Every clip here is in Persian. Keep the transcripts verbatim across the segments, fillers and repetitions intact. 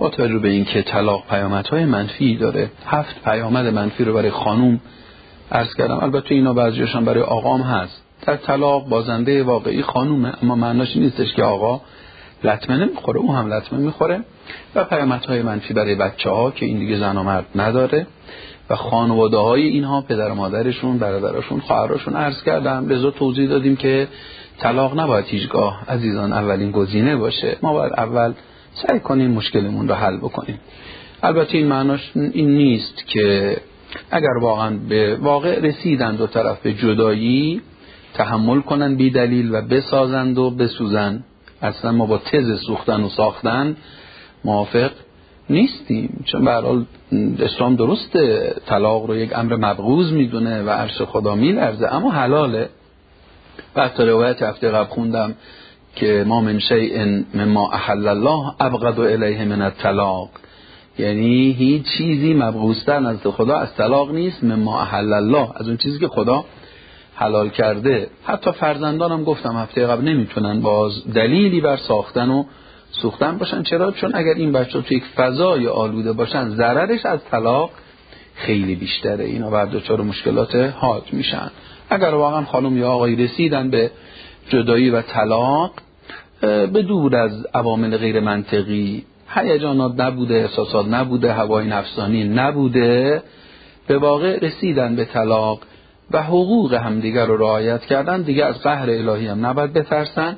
با توجه به اینکه طلاق پیامدهای منفی داره، هفت پیامد منفی رو برای خانوم عرض کردم. البته اینا بعضیاشون برای آقام هست. در طلاق بازنده واقعی خانومه، اما معناش نیستش که آقا لطمه نمیخوره، او هم لطمه میخوره. و پیامدهای منفی برای بچه‌ها که این دیگه زن و مرد نداره و خانواده‌های اینها، پدر و مادرشون، برادرشون، خواهراشون عرض کردم. لذا توضیح دادیم که طلاق نباید هیچگاه عزیزان اولین گزینه باشه. ما باید اول سعی کنیم مشکلمون رو حل بکنیم. البته این معناش این نیست که اگر واقعا به واقع رسیدن دو طرف به جدایی تحمل کنن بی دلیل و بسازند و بسوزن. اصلا ما با تز سوختن و ساختن موافق نیستیم، چون به هر حال اسلام درسته طلاق رو یک امر مبغوض میدونه و عرش خدا میلرزه، اما حلاله. بعد تا روایت هفته قبل خوندم که ما من شیء مما احل الله ابغض الیه من الطلاق، یعنی هیچ چیزی مبغوض‌تر نزد خدا از طلاق نیست. مما احل الله، از اون چیزی که خدا حلال کرده. حتی فرزندانم گفتم هفته قبل نمیتونن باز دلیلی بر ساختن و سوختن باشن. چرا؟ چون اگر این بچه توی یک فضای آلوده باشن ضررش از طلاق خیلی بیشتره. اینا بعد دچار مشکلات حاد میشن. اگر واقعا خانم یا آقای رسیدن به جدایی و طلاق به دور از عوامل غیر منطقی، هیجانات نبوده، احساسات نبوده، هوای نفسانی نبوده، به واقع رسیدن به طلاق و حقوق همدیگر رو رعایت کردن، دیگه از قهر الهی هم نباید بترسن.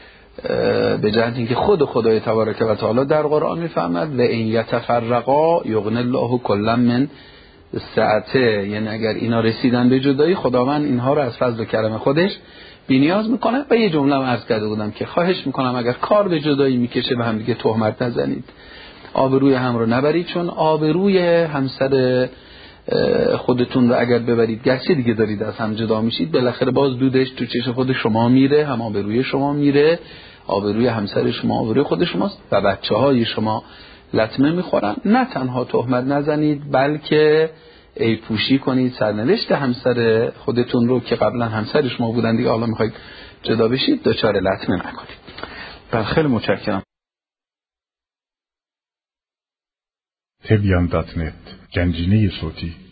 به جهت اینکه خود خدای تبارک و تعالی در قرآن میفرماد و این یتفرقا یغنی الله کلا من سعته، یعنی اگر اینا رسیدن به جدایی خداوند اینها رو از فضل و کرم خودش بی‌نیاز میکنه. و یه جمله هم عرض کرده بودم که خواهش میکنم اگر کار به جدایی میکشه به هم دیگه تهمت نزنید، آبروی هم رو نبرید، چون آبروی همسر خودتون رو اگر ببرید گرچه دیگه دارید از هم جدا میشید، بالاخره باز دودش تو چش خود شما میره، هم آبروی شما میره، آبروی همسر شما آبروی خود شماست و بچه‌های شما لطمه میخورن. نه تنها تهمت نزنید بلکه ای پوشی کنید سرنوشت همسر خودتون رو که قبلا همسر شما بودن دیگه حالا میخواید جدا بشید دچار لطمه نکنید. بله خیلی متشکرم. تبیان دات نت گنجینه صوتی